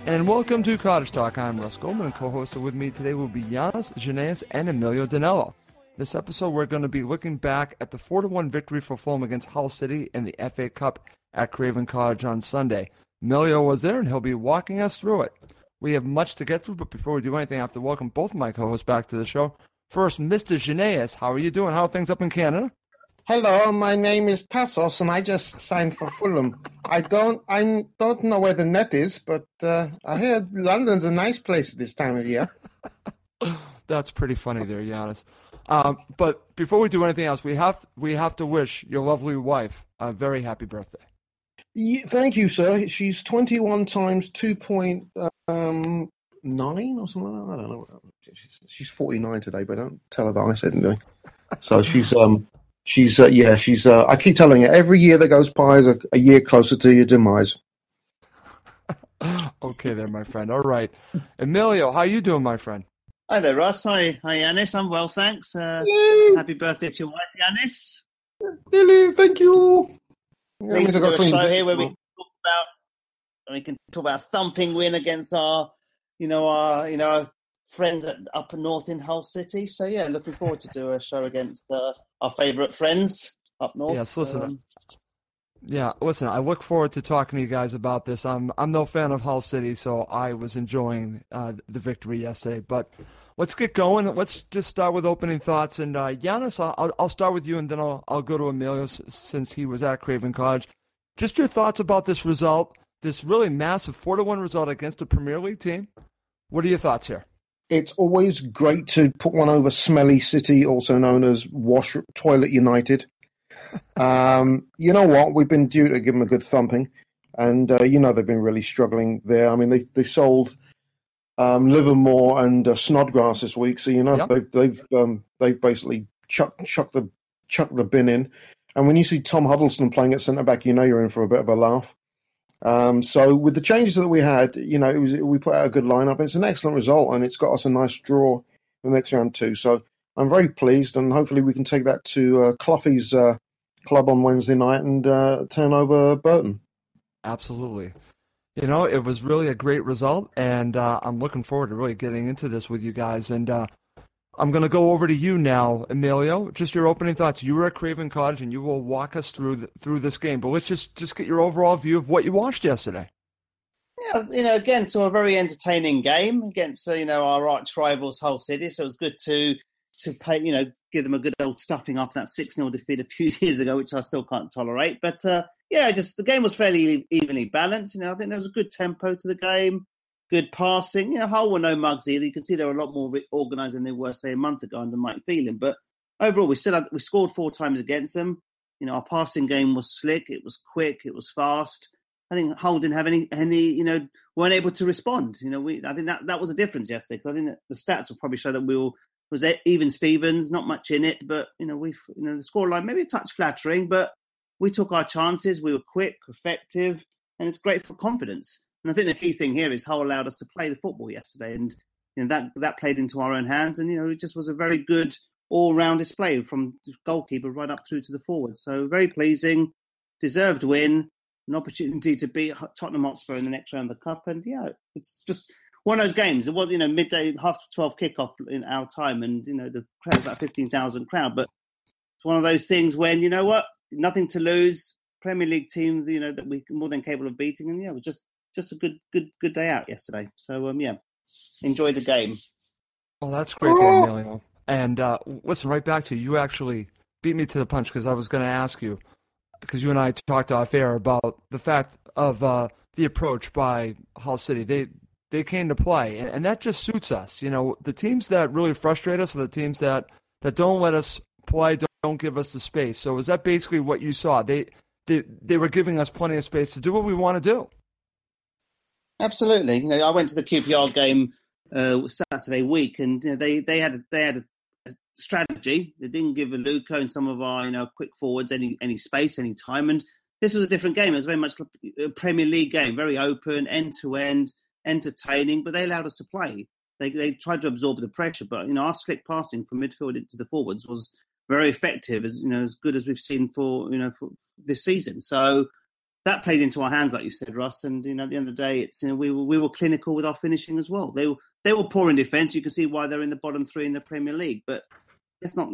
And welcome to Cottage Talk. I'm Russ Goldman, and co-hosted with me today will be Giannis Janaeus and Emilio Danello. This episode, we're going to be looking back at the 4-1 victory for Fulham against Hull City in the FA Cup at Craven Cottage on Sunday. Emilio was there, and he'll be walking us through it. We have much to get through, but before we do anything, I have to welcome both of my co-hosts back to the show. First, Mr. Janaeus, how are you doing? How are things up in Canada? Hello, my name is Tassos, and I just signed for Fulham. I don't know where the net is, but I heard London's a nice place this time of year. That's pretty funny there, Giannis. But before we do anything else, we have to wish your lovely wife a very happy birthday. Yeah, thank you, sir. She's 21 times 2.9 or something like that. I don't know. She's 49 today, but don't tell her that I said anything. So she's I keep telling her, every year that goes by is a year closer to your demise. Okay there, my friend. All right. Emilio, how you doing, my friend? Hi there, Russ. Hi, Yanis. I'm well, thanks. Happy birthday to your wife, Yanis. Hello, thank you. We do a show here where we can talk about a thumping win against our friends up north in Hull City. So yeah, looking forward to do a show against our favourite friends up north. Yes, listen. Listen, I look forward to talking to you guys about this. I'm no fan of Hull City, so I was enjoying the victory yesterday. But let's get going. Let's just start with opening thoughts. And Giannis, I'll start with you, and then I'll go to Emilio since he was at Craven Cottage. Just your thoughts about this result, this really massive 4-1 result against a Premier League team. What are your thoughts here? It's always great to put one over Smelly City, also known as Toilet United. You know what? We've been due to give them a good thumping, and they've been really struggling there. I mean, they sold Livermore and Snodgrass this week, so yep. they've basically chucked the bin in. And when you see Tom Huddleston playing at centre back, you're in for a bit of a laugh. So with the changes that we had, we put out a good lineup. It's an excellent result, and it's got us a nice draw for the next round too. So I'm very pleased, and hopefully we can take that to Cloughie's club on Wednesday night and turn over Burton. Absolutely. It was really a great result, and I'm looking forward to really getting into this with you guys. And I'm going to go over to you now, Emilio. Just your opening thoughts. You were at Craven Cottage, and you will walk us through this game. But let's just get your overall view of what you watched yesterday. Yeah, again, so a very entertaining game against our arch rivals, Hull City. So it was good to pay, give them a good old stuffing after that 6-0 defeat a few years ago, which I still can't tolerate. But the game was fairly evenly balanced. I think there was a good tempo to the game. Good passing. Hull were no mugs either. You can see they were a lot more organised than they were, say, a month ago under Mike Phelan. But overall, we scored 4 times against them. Our passing game was slick. It was quick. It was fast. I think Hull didn't have any weren't able to respond. I think that was a difference yesterday. Because I think that the stats will probably show that was even Stevens, not much in it. But, the scoreline, maybe a touch flattering, but we took our chances. We were quick, effective, and it's great for confidence. And I think the key thing here is Hull allowed us to play the football yesterday, and that played into our own hands. And it just was a very good all-round display from the goalkeeper right up through to the forward. So very pleasing, deserved win, an opportunity to beat Tottenham Hotspur in the next round of the cup. And it's just one of those games. It was midday 12:30 kickoff in our time, and the crowd's about 15,000 crowd. But it's one of those things when nothing to lose. Premier League team, that we're more than capable of beating, and it was just a good day out yesterday. So, enjoy the game. Well, that's great, Emilio. And listen, right back to you. You actually beat me to the punch because I was going to ask you, because you and I talked off air about the fact of the approach by Hull City. They came to play, and that just suits us. The teams that really frustrate us are the teams that don't let us play, don't give us the space. So is that basically what you saw? They were giving us plenty of space to do what we want to do. Absolutely. I went to the QPR game Saturday week, and they had a strategy. They didn't give Aluko and some of our quick forwards any space, any time. And this was a different game. It was very much a Premier League game, very open, end to end, entertaining. But they allowed us to play. They tried to absorb the pressure, but our slick passing from midfield into the forwards was very effective, as good as we've seen for this season. So that played into our hands, like you said, Russ. And at the end of the day, it's we were clinical with our finishing as well. They were poor in defence. You can see why they're in the bottom 3 in the Premier League. But let's not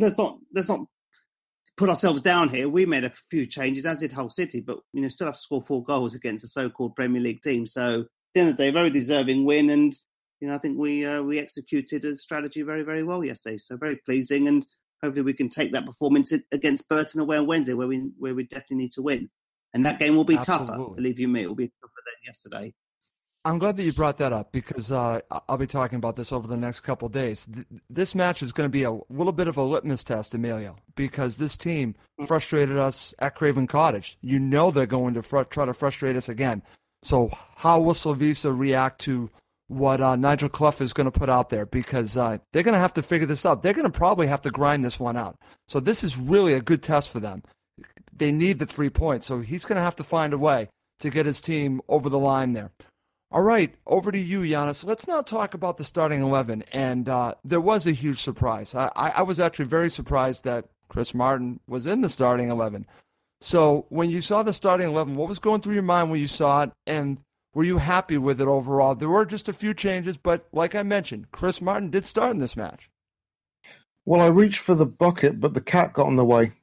put ourselves down here. We made a few changes, as did Hull City, but still have to score 4 goals against a so-called Premier League team. So at the end of the day, very deserving win, and I think we executed a strategy very, very well yesterday. So very pleasing, and hopefully we can take that performance against Burton away on Wednesday, where we definitely need to win. And that game will be tougher. Believe you me, it will be tougher than yesterday. I'm glad that you brought that up because I'll be talking about this over the next couple of days. This match is going to be a little bit of a litmus test, Emilio, because this team frustrated us at Craven Cottage. They're going to try to frustrate us again. So how will Slavisa react to what Nigel Clough is going to put out there? Because they're going to have to figure this out. They're going to probably have to grind this one out. So this is really a good test for them. They need the 3 points, so he's going to have to find a way to get his team over the line there. All right, over to you, Giannis. Let's now talk about the starting 11. And there was a huge surprise. I was actually very surprised that Chris Martin was in the starting 11. So when you saw the starting 11, what was going through your mind when you saw it? And were you happy with it overall? There were just a few changes, but like I mentioned, Chris Martin did start in this match. Well, I reached for the bucket, but the cat got in the way.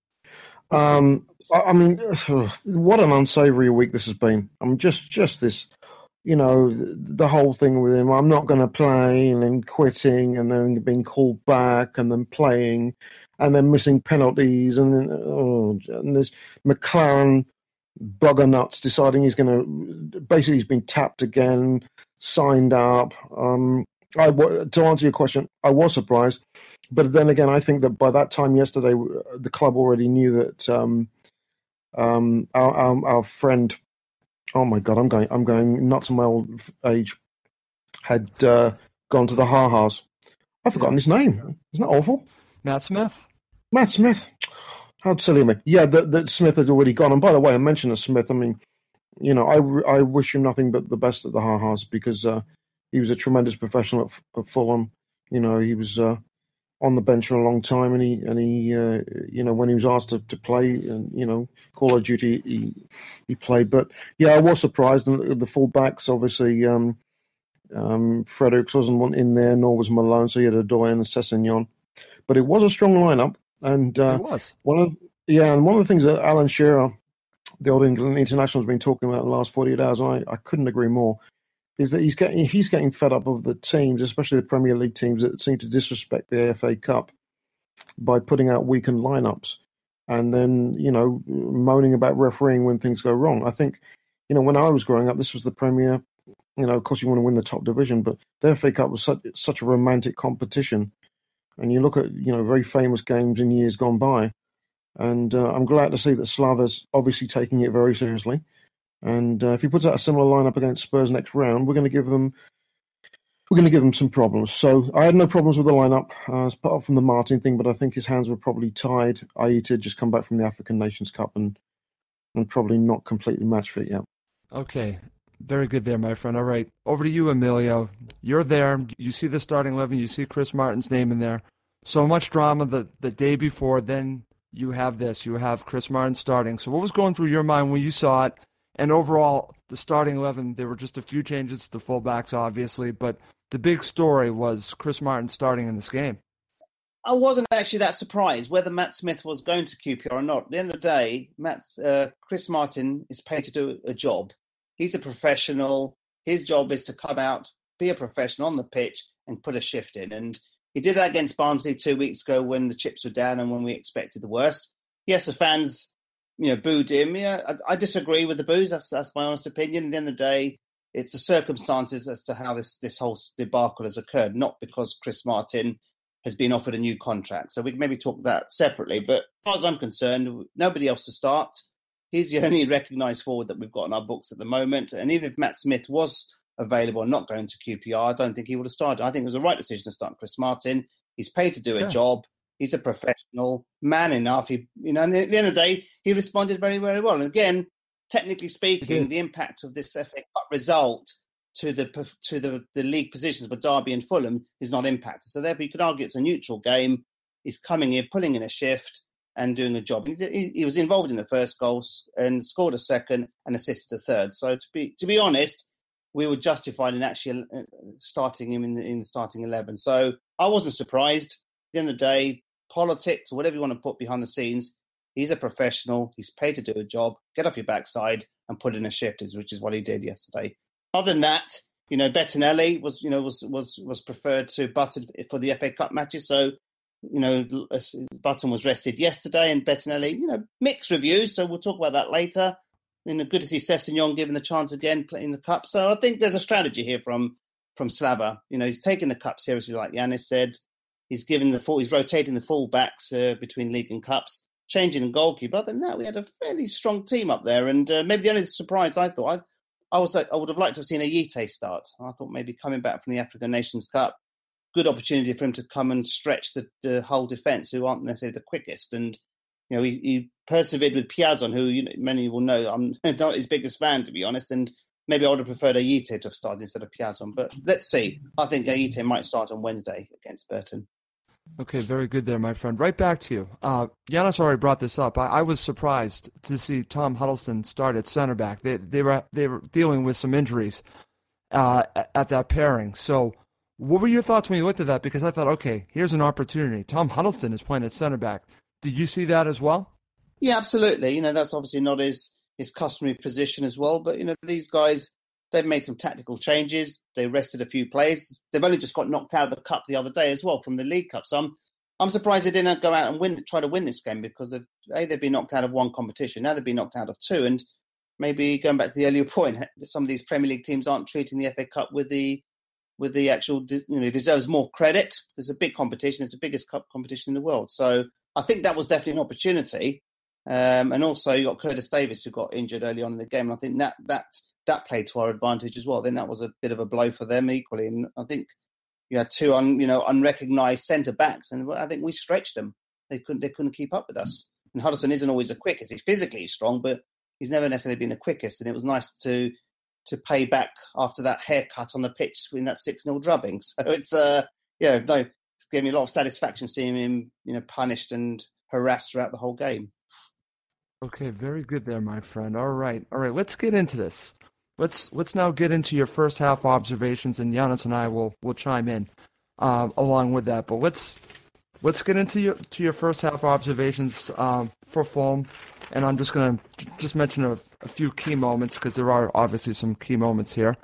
I mean, what an unsavory week this has been. I mean, just this, the whole thing with him. I'm not going to play, and then quitting, and then being called back, and then playing, and then missing penalties, and then and there's McLaren bugger nuts deciding he's been tapped again, signed up. To answer your question, I was surprised. But then again, I think that by that time yesterday, the club already knew that our friend, oh my God, I'm going nuts in my old age, had gone to the Ha-Ha's. I've forgotten his name. Isn't that awful? Matt Smith. Matt Smith. How silly of me. Yeah, that Smith had already gone. And by the way, I mentioned of Smith. I mean, I wish him nothing but the best at the Ha-Ha's because he was a tremendous professional at Fulham. He was on the bench for a long time, and he when he was asked to play, and Call of Duty, he played. But yeah, I was surprised. And the fullbacks, obviously, Fredericks wasn't in there, nor was Malone, so he had Adoy and Sessegnon. But it was a strong lineup, and it was one of the things that Alan Shearer, the old England international, has been talking about in the last 48 hours, and I couldn't agree more, is that he's getting fed up of the teams, especially the Premier League teams, that seem to disrespect the FA Cup by putting out weakened lineups and then, moaning about refereeing when things go wrong. I think, when I was growing up, this was the Premier, of course you want to win the top division, but the FA Cup was such a romantic competition. And you look at, very famous games in years gone by. And I'm glad to see that Slava's obviously taking it very seriously. And if he puts out a similar lineup against Spurs next round, we're going to give them some problems. So I had no problems with the lineup, apart from the Martin thing, but I think his hands were probably tied. Aita had just come back from the African Nations Cup and probably not completely match fit yet. Okay, very good there, my friend. All right, over to you, Emilio. You're there. You see the starting 11. You see Chris Martin's name in there. So much drama the day before. Then you have this. You have Chris Martin starting. So what was going through your mind when you saw it? And overall, the starting 11, there were just a few changes to fullbacks, obviously, but the big story was Chris Martin starting in this game. I wasn't actually that surprised whether Matt Smith was going to QPR or not. At the end of the day, Chris Martin is paid to do a job. He's a professional. His job is to come out, be a professional on the pitch and put a shift in. And he did that against Barnsley 2 weeks ago when the chips were down and when we expected the worst. Yes, the fans booed him. Yeah, I disagree with the boos. That's my honest opinion. At the end of the day, it's the circumstances as to how this whole debacle has occurred, not because Chris Martin has been offered a new contract. So we can maybe talk that separately. But as far as I'm concerned, nobody else to start. He's the only recognised forward that we've got in our books at the moment. And even if Matt Smith was available and not going to QPR, I don't think he would have started. I think it was the right decision to start Chris Martin. He's paid to do a job. He's a professional, man enough. And at the end of the day, he responded very, very well. And again, technically speaking, the impact of this FA Cup result to the league positions for Derby and Fulham is not impacted. So therefore, you could argue it's a neutral game. He's coming in, pulling in a shift. and doing a job. He was involved in the first goal and scored a second and assisted a third. So to be honest, we were justified in actually starting him in the starting 11. So I wasn't surprised. At the end of the day, politics or whatever you want to put behind the scenes, he's a professional. He's paid to do a job. Get up your backside and put in a shift, which is what he did yesterday. Other than that, Bettinelli was preferred to Button for the FA Cup matches. So, Button was rested yesterday, and Bettinelli, mixed reviews. So we'll talk about that later. Good to see Sessegnon given the chance again playing the cup. So I think there's a strategy here from Slava. He's taking the cup seriously, like Yanis said. He's rotating the full-backs between league and cups, changing the goalkeeper. Other than that, we had a fairly strong team up there. And maybe the only surprise I thought, I would have liked to have seen Ayite start. I thought maybe coming back from the African Nations Cup, good opportunity for him to come and stretch the whole defence, who aren't necessarily the quickest. And he persevered with Piazon, who many will know I'm not his biggest fan, to be honest. And maybe I would have preferred Ayite to have started instead of Piazon. But let's see. I think Ayite might start on Wednesday against Burton. Okay, very good there, my friend. Right back to you. Yanis already brought this up. I was surprised to see Tom Huddleston start at center back. They were dealing with some injuries at that pairing. So what were your thoughts when you looked at that? Because I thought, okay, here's an opportunity. Tom Huddleston is playing at center back. Did you see that as well? Yeah, absolutely. That's obviously not his customary position as well. But, these guys, they've made some tactical changes. They rested a few players. They've only just got knocked out of the cup the other day as well from the League Cup. So I'm surprised they didn't go out and try to win this game because they've been knocked out of one competition. Now they've been knocked out of two. And maybe going back to the earlier point, some of these Premier League teams aren't treating the FA Cup with the actual, deserves more credit. There's a big competition. It's the biggest cup competition in the world. So I think that was definitely an opportunity. And also you got Curtis Davis, who got injured early on in the game. And I think that played to our advantage as well. Then that was a bit of a blow for them equally. And I think you had two unrecognised centre backs, and I think we stretched them. They couldn't keep up with us. And Huddleston isn't always the quickest. He's physically strong, but he's never necessarily been the quickest. And it was nice to pay back after that haircut on the pitch in that 6-0 drubbing. So it's it gave me a lot of satisfaction seeing him punished and harassed throughout the whole game. Okay, very good there, my friend. All right, let's get into this. Let's now get into your first half observations, and Yanis and I will chime in along with that. But let's get into your first half observations for Fulham, and I'm just going to mention a few key moments because there are obviously some key moments here.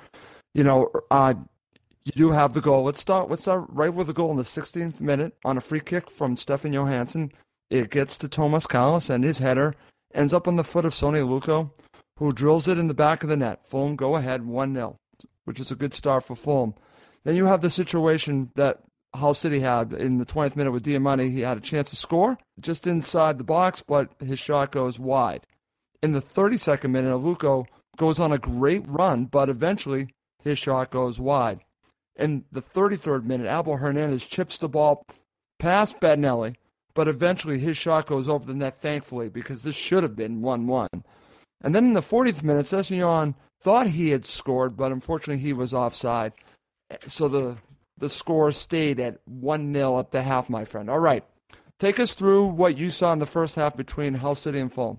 You do have the goal. Let's start right with the goal in the 16th minute on a free kick from Stefan Johansson. It gets to Thomas Kallas, and his header ends up on the foot of Sonny Aluko, who drills it in the back of the net. Fulham go ahead 1-0, which is a good start for Fulham. Then you have the situation that Hull City had in the 20th minute with Diamante. He had a chance to score just inside the box, but his shot goes wide. In the 32nd minute, Aluko goes on a great run, but eventually his shot goes wide. In the 33rd minute, Abel Hernandez chips the ball past Bettinelli, but eventually his shot goes over the net, thankfully, because this should have been 1-1. And then in the 40th minute, Sessegnon thought he had scored, but unfortunately he was offside. So the score stayed at 1-0 at the half, my friend. All right. Take us through what you saw in the first half between Hull City and Fulham.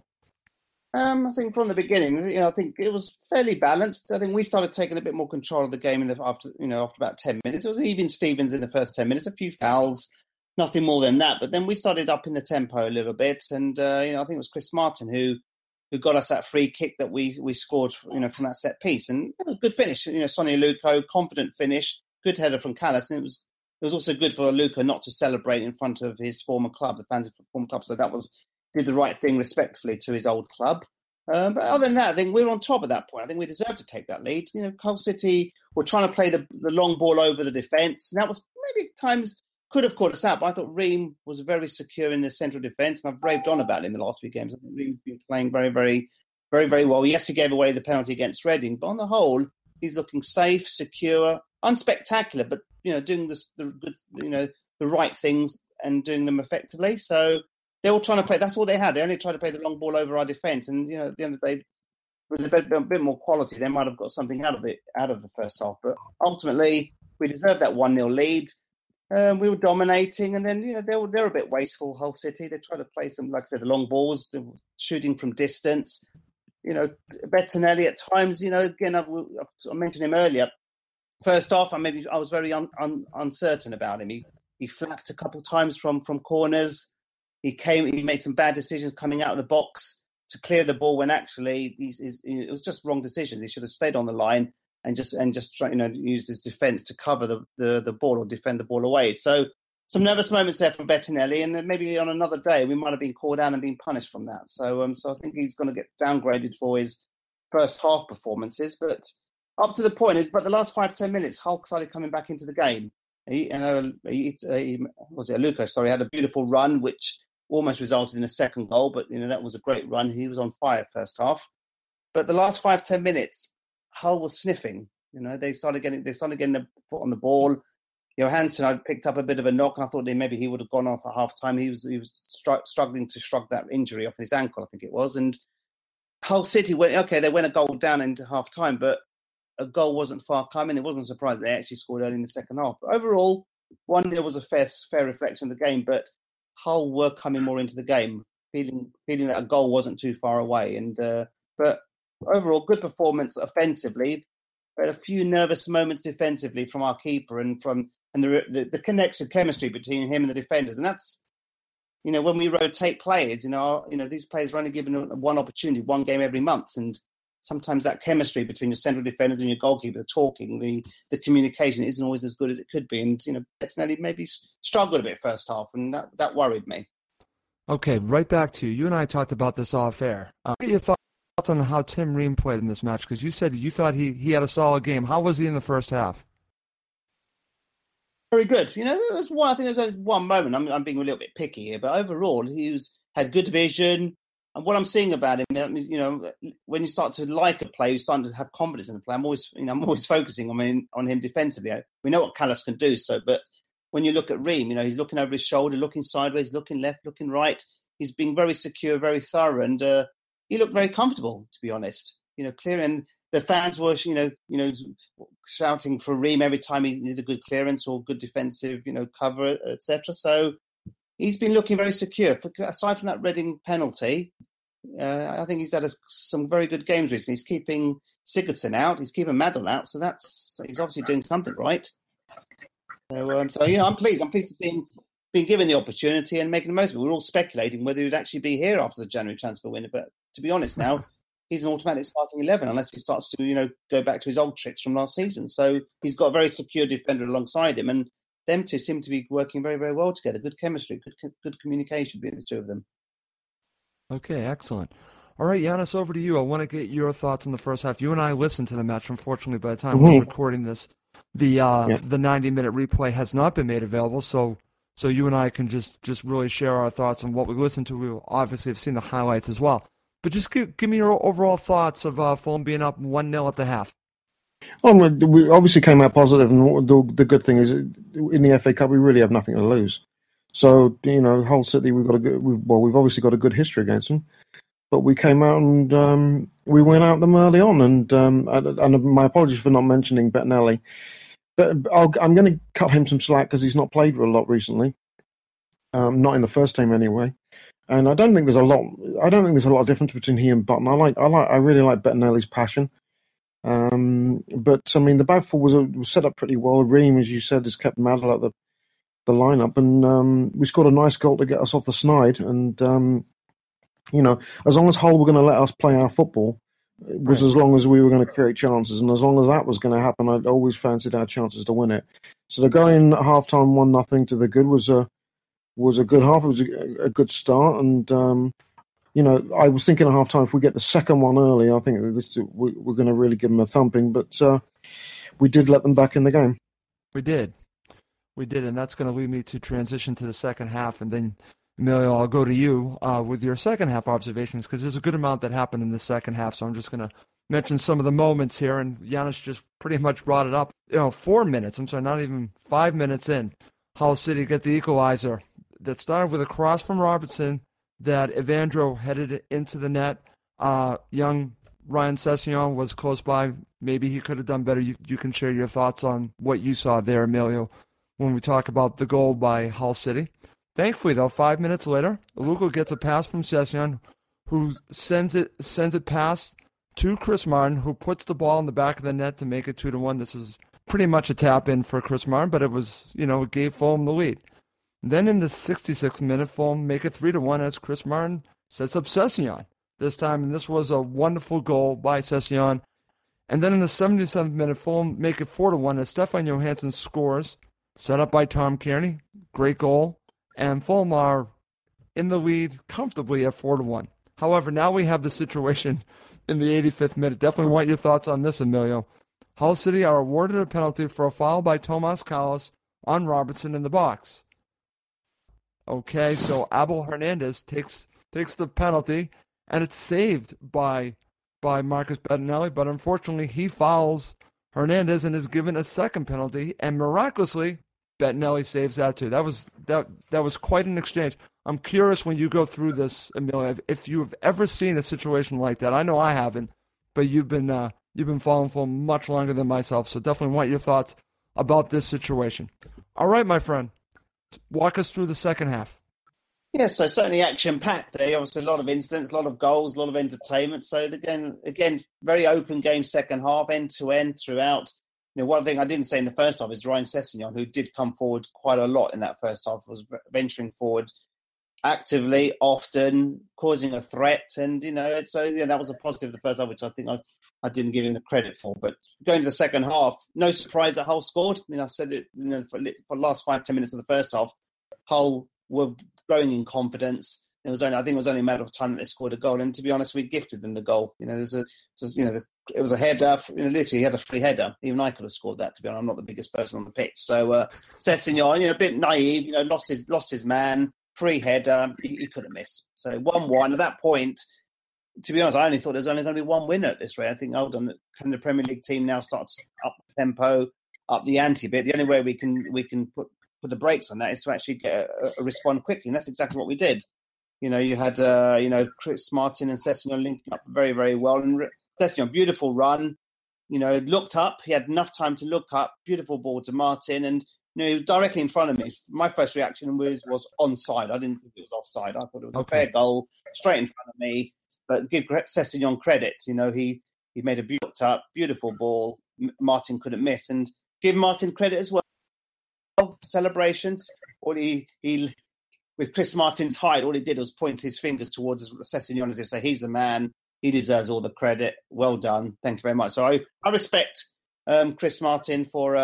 I think from the beginning, I think it was fairly balanced. I think we started taking a bit more control of the game after about 10 minutes. It was even Stevens in the first 10 minutes, a few fouls, nothing more than that. But then we started up in the tempo a little bit, and I think it was Chris Martin who got us that free kick that we scored, from that set piece, and good finish. Sonny Aluko, confident finish, good header from Kallas, and it was also good for Aluko not to celebrate in front of his former club, the fans of the former club. So that did the right thing respectfully to his old club. But other than that, I think we were on top at that point. I think we deserved to take that lead. Hull City were trying to play the long ball over the defence, and that was maybe at times could have caught us out. But I thought Ream was very secure in the central defence, and I've raved on about it in the last few games. I think Ream's been playing very, very, very, very well. Yes, he gave away the penalty against Reading, but on the whole, he's looking safe, secure, unspectacular, but doing the right things and doing them effectively. So they were trying to play. That's all they had. They only tried to play the long ball over our defence, and at the end of the day, with a bit more quality, they might have got something out of the first half. But ultimately, we deserved that 1-0 lead. We were dominating, and then they're a bit wasteful. Hull City, they try to play some, like I said, the long balls, shooting from distance. Bettinelli at times. Again, I mentioned him earlier. First off, I was very uncertain about him. He flapped a couple of times from corners. He made some bad decisions coming out of the box to clear the ball when actually it was just wrong decisions. He should have stayed on the line and just try, use his defence to cover the ball or defend the ball away. So some nervous moments there from Bettinelli, and maybe on another day we might have been called down and been punished from that. So I think he's going to get downgraded for his first half performances, but up to the point is, but the last 5-10 minutes, Hulk started coming back into the game. Aluko had a beautiful run, which almost resulted in a second goal, but that was a great run. He was on fire first half, but the last 5-10 minutes, Hull was sniffing. They started getting the foot on the ball. Johansson had picked up a bit of a knock, and I thought maybe he would have gone off at half time. He was struggling to shrug that injury off his ankle, I think it was. And Hull City went a goal down into half time, but a goal wasn't far coming. It wasn't surprising they actually scored early in the second half. But overall, 1-0 was a fair reflection of the game, but Hull were coming more into the game, feeling that a goal wasn't too far away. And but overall, good performance offensively, but a few nervous moments defensively from our keeper and the connection, chemistry between him and the defenders. And that's, when we rotate players, these players are only given one opportunity, one game every month. And sometimes that chemistry between your central defenders and your goalkeeper, the talking, the communication isn't always as good as it could be. And, Bettinelli maybe struggled a bit first half, and that worried me. Okay, right back to you. You and I talked about this off air. What are your thoughts on how Tim Ream played in this match? Because you said you thought he had a solid game. How was he in the first half? Very good. There's only one moment. I'm being a little bit picky here, but overall, had good vision. And what I'm seeing about him, when you start to like a player, you start to have confidence in the player. I'm always focusing on him defensively. We know what Callas can do, but when you look at Ream, he's looking over his shoulder, looking sideways, looking left, looking right. He's being very secure, very thorough, and he looked very comfortable, to be honest. Clear, and the fans were, shouting for Ream every time he did a good clearance or good defensive, cover, etc. So he's been looking very secure. Aside from that Reading penalty, I think he's had some very good games recently. He's keeping Sigurdsson out. He's keeping Madden out. So he's obviously doing something right. So I'm pleased. I'm pleased to see him being given the opportunity and making the most of it. We're all speculating whether he'd actually be here after the January transfer window. But to be honest now, he's an automatic starting 11 unless he starts to, go back to his old tricks from last season. So he's got a very secure defender alongside him. And them two seem to be working very, very well together. Good chemistry, good communication between the two of them. Okay, excellent. All right, Giannis, over to you. I want to get your thoughts on the first half. You and I listened to the match. Unfortunately, by the time we're recording this, the 90-minute replay has not been made available. So you and I can just really share our thoughts on what we listened to. We obviously have seen the highlights as well. But just give me your overall thoughts of Fulham being up 1-0 at the half. Well, we obviously came out positive, and the good thing is, in the FA Cup, we really have nothing to lose. So, Hull City, we've obviously got a good history against them, but we came out and we went out them early on. And my apologies for not mentioning Bettinelli, but I'm going to cut him some slack because he's not played a lot recently, not in the first team anyway. And I don't think there's a lot of difference between he and Button. I really like Bettinelli's passion. But the back four was set up pretty well. Ream, as you said, has kept Madel at the lineup, and we scored a nice goal to get us off the snide. And as long as Hull were going to let us play our football, it was right. As long as we were going to create chances, and as long as that was going to happen, I'd always fancied our chances to win it. So to go in at half time 1-0 to the good was a good half. It was a good start, and I was thinking at half time, if we get the second one early, I think we're going to really give them a thumping. But we did let them back in the game. We did, and that's going to lead me to transition to the second half. And then, Emilio, I'll go to you with your second half observations, because there's a good amount that happened in the second half. So I'm just going to mention some of the moments here. And Giannis just pretty much brought it up. 4 minutes, not even 5 minutes in, Hull City get the equalizer. That started with a cross from Robertson that Evandro headed into the net. Young Ryan Sessegnon was close by. Maybe he could have done better. You can share your thoughts on what you saw there, Emilio. when we talk about the goal by Hull City. Thankfully, though, 5 minutes later, Luka gets a pass from Sessegnon, who sends it past to Chris Martin, who puts the ball in the back of the net to make it 2-1. This is pretty much a tap in for Chris Martin, but it gave Fulham the lead. Then in the 66th minute, Fulham make it 3-1 as Chris Martin sets up Sessegnon this time, and this was a wonderful goal by Sessegnon. And then in the 77th minute, Fulham make it 4-1 as Stefan Johansson scores, set up by Tom Kearney. Great goal. And Fulham are in the lead comfortably at 4-1. However, now we have the situation in the 85th minute. Definitely want your thoughts on this, Emilio. Hull City are awarded a penalty for a foul by Tomas Kalas on Robertson in the box. Okay, so Abel Hernandez takes the penalty, and it's saved by Marcus Bettinelli, but unfortunately he fouls Hernandez and is given a second penalty, and miraculously Bettinelli saves that too. That was quite an exchange. I'm curious, when you go through this, Emilio, if you've ever seen a situation like that. I know I haven't, but you've been following for much longer than myself, so definitely want your thoughts about this situation. All right, my friend, walk us through the second half. Yes, so certainly action-packed there. Obviously, a lot of incidents, a lot of goals, a lot of entertainment. So again, very open game second half, end-to-end throughout. One thing I didn't say in the first half is Ryan Sessegnon, who did come forward quite a lot in that first half, was venturing forward actively, often causing a threat. And, that was a positive the first half, which I think I didn't give him the credit for. But going to the second half, no surprise that Hull scored. I said it for the last 5-10 minutes of the first half, Hull were growing in confidence. I think it was only a matter of time that they scored a goal. And to be honest, we gifted them the goal. It was a header. Literally, he had a free header. Even I could have scored that. To be honest, I'm not the biggest person on the pitch. So Sessegnon, a bit naive. Lost his man. Free header. He couldn't miss. So 1-1 at that point. To be honest, I only thought there was only going to be one winner at this rate. I think, can the Premier League team now start to up the tempo, up the ante bit? The only way we can put the brakes on that is to actually get a respond quickly, and that's exactly what we did. You had Chris Martin and Sessegnon linking up very, very well, and Sessegnon, beautiful run. Looked up. He had enough time to look up. Beautiful ball to Martin, and directly in front of me. My first reaction was onside. I didn't think it was offside. I thought it was a fair goal, straight in front of me. But give Sessegnon credit. He made a looked up, beautiful ball. Martin couldn't miss, and give Martin credit as well. Celebrations. With Chris Martin's height, all he did was point his fingers towards Sessegnon as if to say, he's the man. He deserves all the credit. Well done. Thank you very much. So I respect Chris Martin for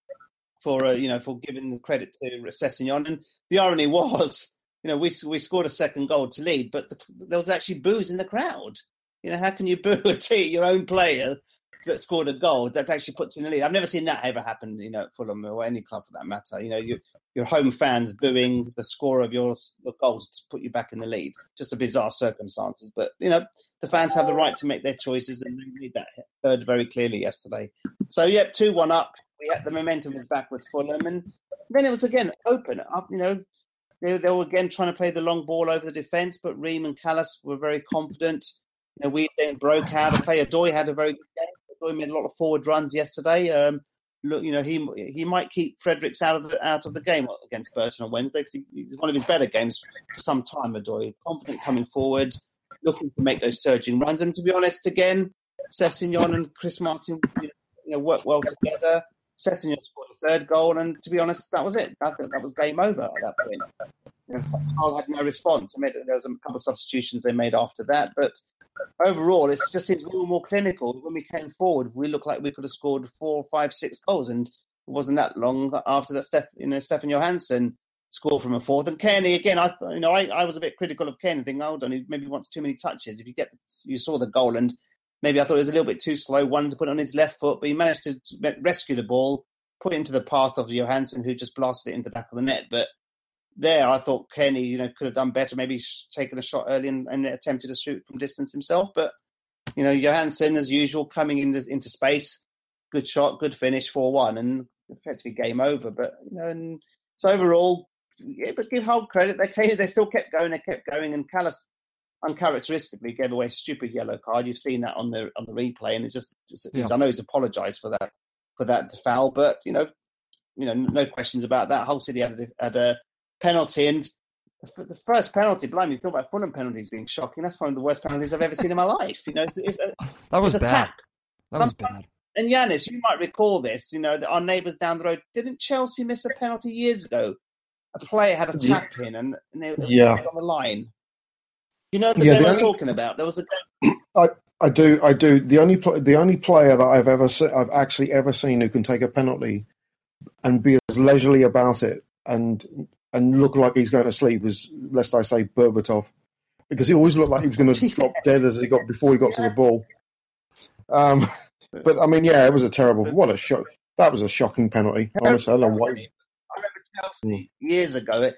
giving the credit to Sessegnon. And the irony was, we scored a second goal to lead, but there was actually boos in the crowd. How can you boo your own player that scored a goal that actually puts you in the lead? I've never seen that ever happen, at Fulham or any club for that matter. Your home fans booing the score of your goals to put you back in the lead. Just a bizarre circumstances. But, the fans have the right to make their choices, and they made that heard very clearly yesterday. So, 2-1 up. The momentum was back with Fulham. And then it was, again, open up. They were, again, trying to play the long ball over the defence, but Ream and Kalas were very confident. We then broke out. Player Doy had a very good game. Doy made a lot of forward runs yesterday. He might keep Fredericks out of the game against Burton on Wednesday, because it's one of his better games for some time. Doy, confident coming forward, looking to make those surging runs. And to be honest, again, Sessegnon and Chris Martin, worked well together. Sessegnon scored a third goal, and to be honest, that was it. I think that was game over at that point. Hull had no response. There was a couple of substitutions they made after that, but overall, it just seems we were more clinical. When we came forward, we looked like we could have scored 4, 5, 6 goals, and it wasn't that long after that Stefan Johansson scored from a fourth. And Kearney, again, I was a bit critical of Kearney, thinking, hold on, he maybe wants too many touches. If you saw the goal, and maybe I thought it was a little bit too slow, wanted to put it on his left foot, but he managed to rescue the ball, put it into the path of Johansson, who just blasted it into the back of the net. But there, I thought Kearney, could have done better, maybe taken a shot early and attempted to shoot from distance himself. But, Johansson, as usual, coming into space, good shot, good finish, 4-1, and effectively game over. But, and so overall, but give Hull credit, they still kept going, and Kalas uncharacteristically gave away a stupid yellow card. You've seen that on the replay, and I know he's apologised for that foul, but, no questions about that. Hull City had a penalty, and the first penalty, blimey, you talk about Fulham penalties being shocking. That's one of the worst penalties I've ever seen in my life. That was bad. That was bad. And Yanis, you might recall this. Our neighbours down the road. Didn't Chelsea miss a penalty years ago? A player had a tap in, and they were on the line. You know the game I'm talking about. There was a. I do. The only player that I've actually ever seen who can take a penalty and be as leisurely about it and look like he's going to sleep is, lest I say, Berbatov, because he always looked like he was going to drop dead before he got to the ball. But I mean, it was a terrible. What a shock! That was a shocking penalty. Honestly, I don't know why. I remember Chelsea years ago.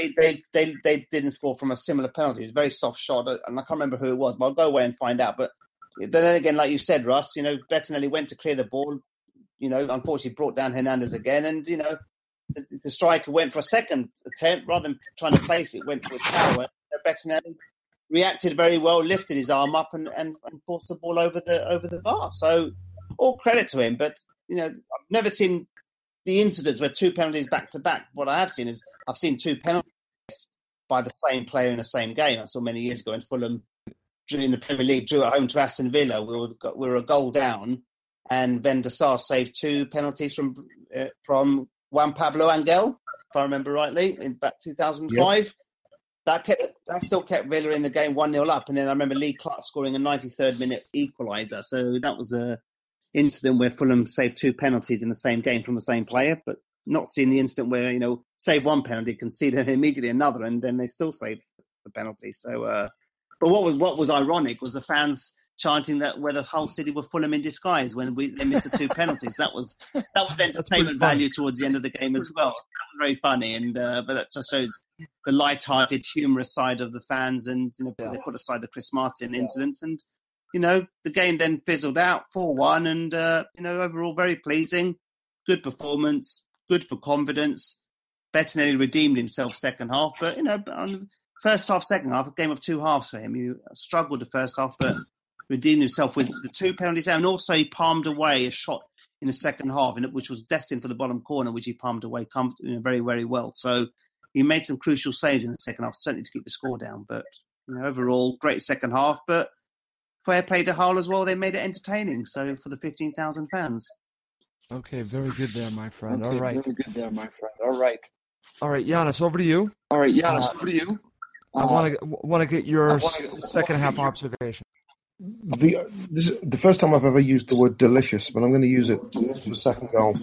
They didn't score from a similar penalty. It's a very soft shot, and I can't remember who it was. But I'll go away and find out. But then again, like you said, Russ, Bettinelli went to clear the ball. Unfortunately brought down Hernandez again, and the striker went for a second attempt rather than trying to place it. Went for a tower. Bettinelli reacted very well, lifted his arm up, and forced the ball over the bar. So all credit to him. But I've never seen the incidents where two penalties back to back. What I have seen is I've seen two penalties by the same player in the same game. I saw many years ago in Fulham in the Premier League, drew at home to Aston Villa. We were a goal down, and Van der Sar saved two penalties from Juan Pablo Angel, if I remember rightly, in about 2005. Yep. That still kept Villa in the game 1-0 up, and then I remember Lee Clark scoring a 93rd minute equaliser. So that was a incident where Fulham saved two penalties in the same game from the same player, but not seeing the incident where save one penalty, conceded immediately another, and then they still saved the penalty. So, but what was ironic was the fans chanting that whether Hull City were Fulham in disguise when they missed the two penalties. That was entertainment value towards the end of the game as well. That was very funny, and but that just shows the light-hearted, humorous side of the fans, and they put aside the Chris Martin incidents, and the game then fizzled out 4-1, and overall very pleasing, good performance, good for confidence. Bettinelli redeemed himself second half, but on first half, second half, a game of two halves for him. He struggled the first half, but redeemed himself with the two penalties out, and also he palmed away a shot in the second half, which was destined for the bottom corner, which he palmed away very, very well. So he made some crucial saves in the second half, certainly to keep the score down. But overall, great second half. But fair play to Hull as well. They made it entertaining. So for the 15,000 fans. Okay, very good there, my friend. Okay, all right. Very good there, my friend. All right. All right, Yanis, over to you. Over to you. I want to get your second half observation. This is the first time I've ever used the word delicious, but I'm going to use it for the second goal.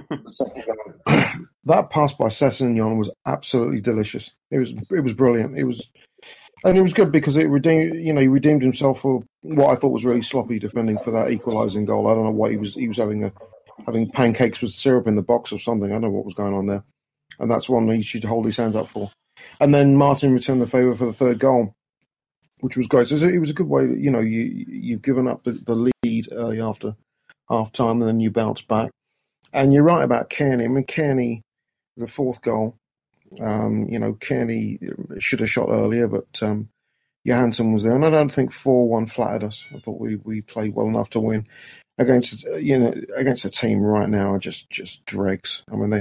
That pass by Sessegnon was absolutely delicious. It was brilliant. It was good because it he redeemed himself for what I thought was really sloppy defending for that equalising goal. I don't know what he was having pancakes with syrup in the box or something. I don't know what was going on there, and that's one he should hold his hands up for. And then Martin returned the favour for the third goal, which was great. So it was a good way. You've given up the lead early after half time, and then you bounce back. And you're right about Kearney. I mean, Kearney, the fourth goal. Kearney should have shot earlier, but Johansson was there, and I don't think 4-1 flattered us. I thought we played well enough to win against a team right now just dregs. I mean,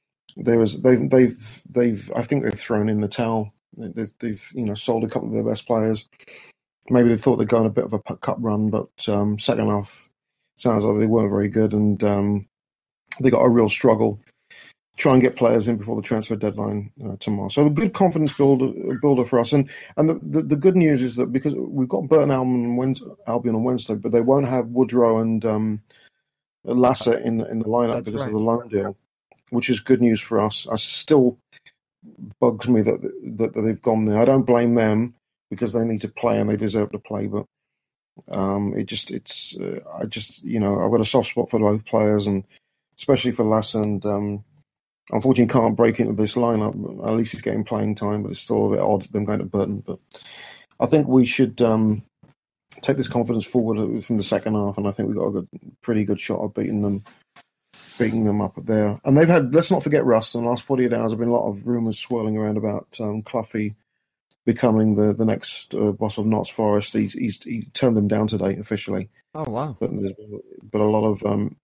I think they've thrown in the towel. They've sold a couple of their best players. Maybe they thought they'd go on a bit of a cup run, but second half sounds like they weren't very good, and they got a real struggle try and get players in before the transfer deadline tomorrow. So a good confidence builder for us. And the good news is that because we've got Burton Albion on Wednesday, but they won't have Woodrow and Lasser in the lineup because of the loan deal, which is good news for us. I still bugs me that they've gone there. I don't blame them because they need to play and they deserve to play, but I've got a soft spot for both players, and especially for Lasser, and unfortunately can't break into this lineup. At least he's getting playing time, but it's still a bit odd them going to Burton. But I think we should take this confidence forward from the second half, and I think we've got a pretty good shot of beating them up there. And they've had, let's not forget, Russ, in the last 48 hours, there have been a lot of rumours swirling around about Cloughy becoming the next boss of Notts Forest. He turned them down today officially. Oh, wow. But a lot of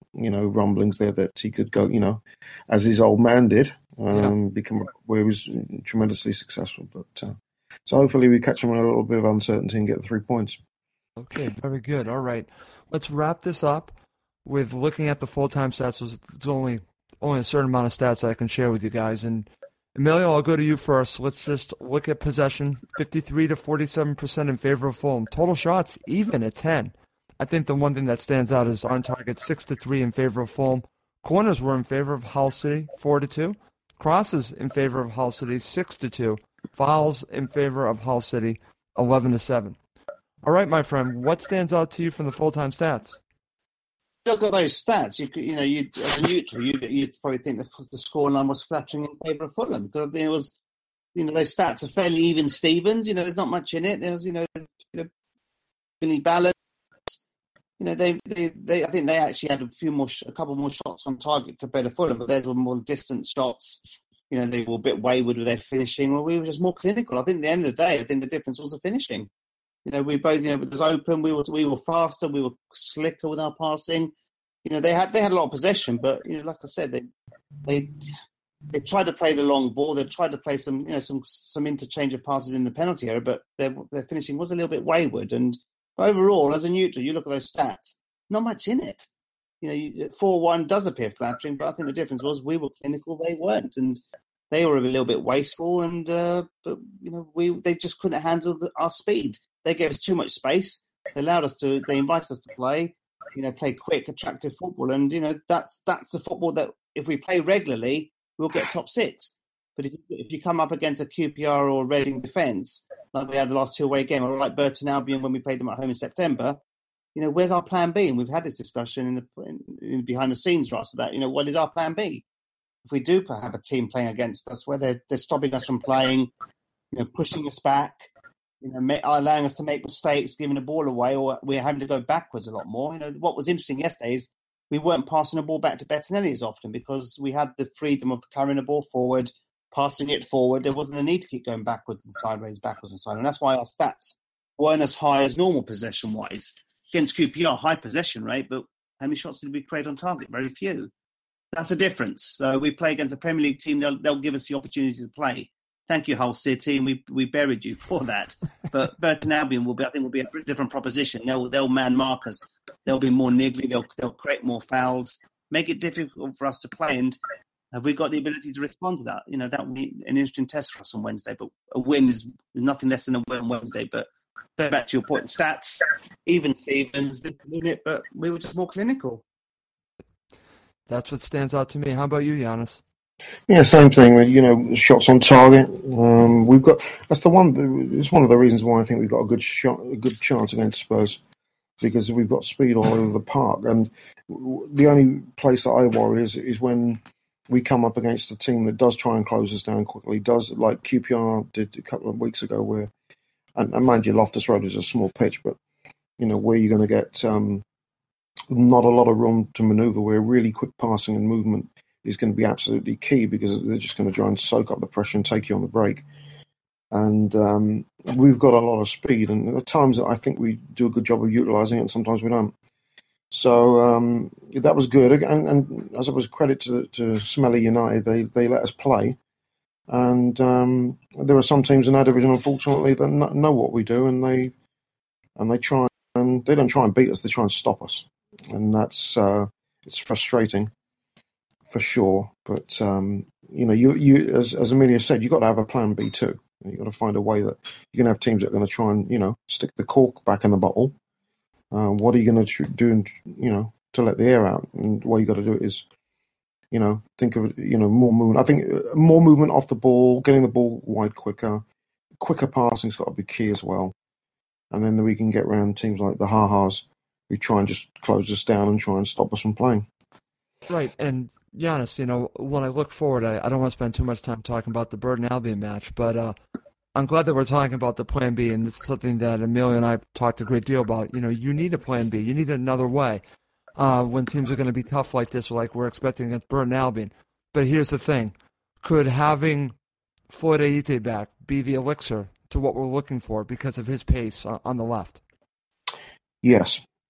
rumblings there that he could go, as his old man did, become where he was tremendously successful. But so hopefully we catch him in a little bit of uncertainty and get the 3 points. Okay, very good. All right, let's wrap this up with looking at the full-time stats. There's only a certain amount of stats that I can share with you guys. And Emilio, I'll go to you first. Let's just look at possession: 53 to 47% in favor of Fulham. Total shots even at 10. I think the one thing that stands out is on target 6-3 in favor of Fulham. Corners were in favor of Hull City 4-2. Crosses in favor of Hull City 6-2. Fouls in favor of Hull City 11-7. All right, my friend, what stands out to you from the full-time stats? Look at those stats. You as a neutral, you'd probably think the scoreline was flattering in favour of Fulham because there was, those stats are fairly even Stevens. There's not much in it. There was, Billy Ballard. I think they actually had a couple more shots on target compared to Fulham, but theirs were more distant shots. They were a bit wayward with their finishing. Well, we were just more clinical. I think at the end of the day, I think the difference was the finishing. We both, it was open. We were faster. We were slicker with our passing. They had a lot of possession, but like I said, they tried to play the long ball. They tried to play some interchange of passes in the penalty area, but their finishing was a little bit wayward. And overall, as a neutral, you look at those stats, not much in it. 4-1 does appear flattering, but I think the difference was we were clinical, they weren't, and they were a little bit wasteful. And they just couldn't handle our speed. They gave us too much space. They invited us to play quick, attractive football. And, that's the football that if we play regularly, we'll get top six. But if you come up against a QPR or Reading defence, like we had the last two away games, or like Burton Albion when we played them at home in September, where's our plan B? And we've had this discussion in behind the scenes, Ross, about, what is our plan B? If we do have a team playing against us where they're stopping us from playing, pushing us back, allowing us to make mistakes, giving the ball away, or we're having to go backwards a lot more. What was interesting yesterday is we weren't passing the ball back to Bettinelli as often because we had the freedom of carrying the ball forward, passing it forward. There wasn't a need to keep going backwards and sideways, and that's why our stats weren't as high as normal possession-wise. Against QPR, high possession rate, but how many shots did we create on target? Very few. That's a difference. So we play against a Premier League team, they'll give us the opportunity to play. Thank you, Hull City, and we buried you for that. But Burton Albion will be a different proposition. They'll man mark us. They'll be more niggly. They'll create more fouls, make it difficult for us to play. And have we got the ability to respond to that? That will be an interesting test for us on Wednesday. But a win is nothing less than a win on Wednesday. But go back to your point, stats, even Stevens didn't win it, but we were just more clinical. That's what stands out to me. How about you, Giannis? Yeah, same thing. Shots on target. We've got that's the one. It's one of the reasons why I think we've got a good chance against Spurs because we've got speed all over the park. And the only place that I worry is when we come up against a team that does try and close us down quickly. Does like QPR did a couple of weeks ago, where and mind you, Loftus Road is a small pitch, but where you're going to get not a lot of room to manoeuvre. Where really quick passing and movement is going to be absolutely key because they're just going to try and soak up the pressure and take you on the break. And we've got a lot of speed, and at times I think we do a good job of utilising it, and sometimes we don't. So that was good, and as it was credit to Smelly United, they let us play. And there are some teams in our division, unfortunately, that know what we do, and they try and they don't try and beat us; they try and stop us, and that's it's frustrating. For sure, but you as Amelia said, you've got to have a plan B too. You've got to find a way that you're going to have teams that are going to try and stick the cork back in the bottle. What are you going to do? To let the air out, and what you got to do is, think of more movement. I think more movement off the ball, getting the ball wide quicker passing's got to be key as well. And then we can get around teams like the Ha-Has who try and just close us down and try and stop us from playing. Right, and Giannis, when I look forward, I don't want to spend too much time talking about the Burton Albion match, but I'm glad that we're talking about the plan B, and this is something that Amelia and I have talked a great deal about. You need a plan B. You need another way when teams are going to be tough like this, like we're expecting against Burton Albion. But here's the thing. Could having Floyd Ayité back be the elixir to what we're looking for because of his pace on the left? Yes.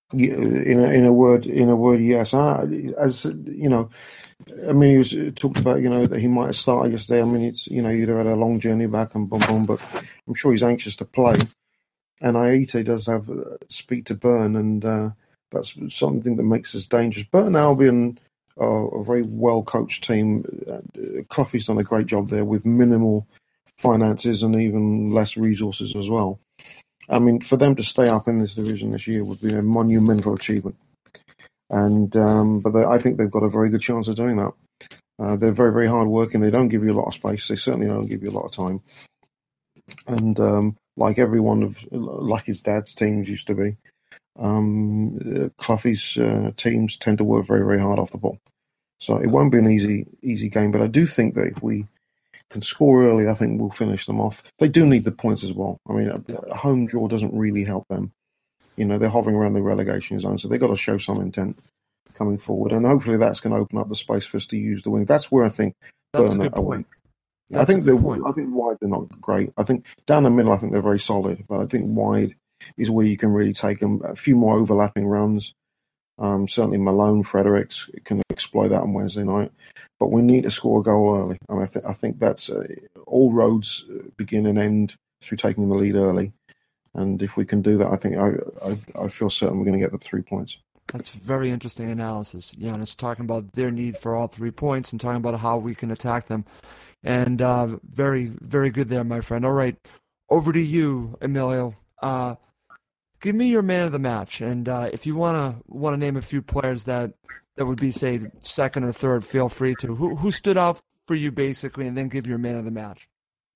In a word, yes. As you know, I mean, he was talked about, that he might have started yesterday. I mean, it's you'd have had a long journey back and boom, boom, but I'm sure he's anxious to play. And Aite does have speak to Burn, and that's something that makes us dangerous. Burton Albion are a very well coached team. Cloughie's done a great job there with minimal finances and even less resources as well. I mean, for them to stay up in this division this year would be a monumental achievement. And but I think they've got a very good chance of doing that. They're very, very hard working. They don't give you a lot of space. They certainly don't give you a lot of time. And like every one of, like his dad's teams used to be, Cloughie's teams tend to work very, very hard off the ball. So it won't be an easy game. But I do think that if we can score early, I think we'll finish them off. They do need the points as well. I mean, a home draw doesn't really help them. They're hovering around the relegation zone, so they've got to show some intent coming forward. And hopefully that's going to open up the space for us to use the wing. That's where I think Burn are weak. I think wide they're not great. I think down the middle, I think they're very solid. But I think wide is where you can really take them. A few more overlapping runs. Certainly Malone, Fredericks can exploit that on Wednesday night. But we need to score a goal early. I mean, I think that's all roads begin and end through taking the lead early. And if we can do that, I think I feel certain we're going to get the 3 points. That's very interesting analysis. Giannis talking about their need for all 3 points and talking about how we can attack them. And very, very good there, my friend. All right, over to you, Emilio. Give me your man of the match. And if you want to name a few players that would be, say, second or third, feel free to. Who stood out for you, basically, and then give your man of the match?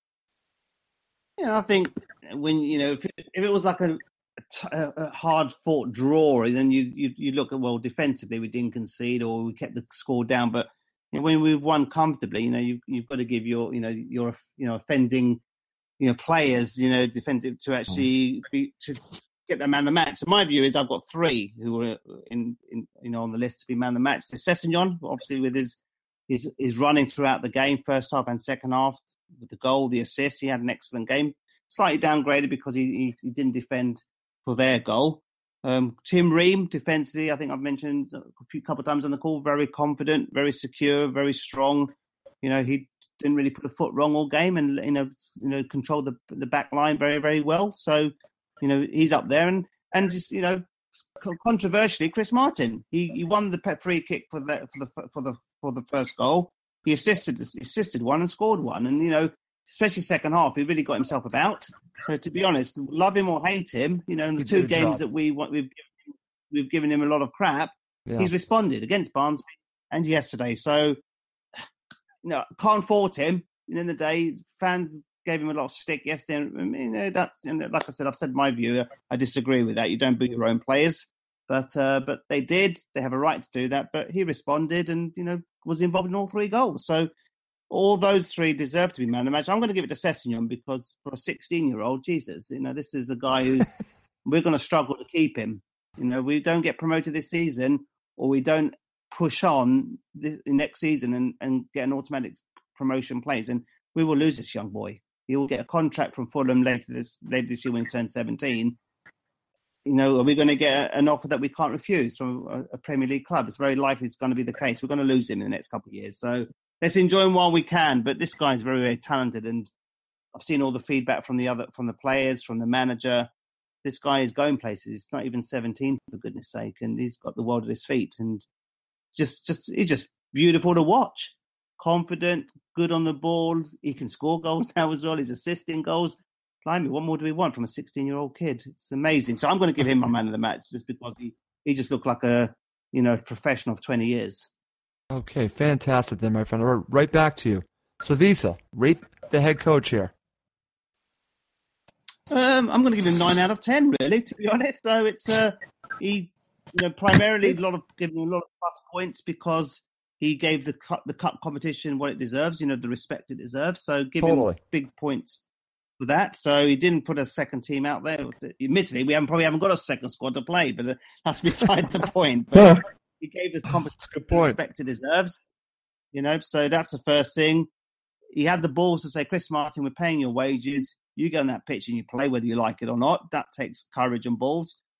I think when if it was like a hard-fought draw, then you look at, well, defensively we didn't concede or we kept the score down. But when we've won comfortably, you've got to give your offending players defensive to actually to get their man of the match. So my view is I've got 3 who were in on the list to be man of the match. So Sessegnon, obviously with his running throughout the game, first half and second half, with the goal, the assist, he had an excellent game. Slightly downgraded because he didn't defend for their goal. Tim Ream, defensively, I think I've mentioned a couple of times on the call, very confident, very secure, very strong. He didn't really put a foot wrong all game, and controlled the back line very, very well. So he's up there, and just controversially, Chris Martin, he won the free kick for the first goal. He assisted one and scored one, and especially second half, he really got himself about. So to be honest, love him or hate him, in the 2 games that we've given him a lot of crap, he's responded against Barnsley and yesterday. So can't fault him. In the day, fans gave him a lot of stick yesterday. That's like I said, I've said my view. I disagree with that. You don't boo your own players, but they did. They have a right to do that. But he responded and was involved in all 3 goals. So all those 3 deserve to be man of the match. I'm going to give it to Sessegnon because for a 16-year-old, Jesus, this is a guy who we're going to struggle to keep him. We don't get promoted this season, or we don't push on next season and get an automatic promotion place, and we will lose this young boy. He will get a contract from Fulham later this year when he turns 17. Are we going to get an offer that we can't refuse from a Premier League club? It's very likely it's going to be the case. We're going to lose him in the next couple of years. So let's enjoy him while we can. But this guy is very, very talented, and I've seen all the feedback from the players, from the manager. This guy is going places. He's not even 17, for goodness sake, and he's got the world at his feet. And he's just beautiful to watch. Confident, good on the ball. He can score goals now as well. He's assisting goals. Blimey, what more do we want from a 16-year-old kid? It's amazing. So I'm going to give him my man of the match just because he just looked like a professional of 20 years. Okay, fantastic then, my friend. Right back to you. So Visa, rate the head coach here. I'm going to give him 9 out of 10, really, to be honest. So it's he primarily giving him a lot of plus points because he gave the cup competition what it deserves, the respect it deserves. So give him big points for that. So he didn't put a second team out there. Admittedly, we probably haven't got a second squad to play, but that's beside the point. But he gave the competition the respect it deserves. So that's the first thing. He had the balls to say, Chris Martin, we're paying your wages. You go on that pitch and you play whether you like it or not. That takes courage and balls.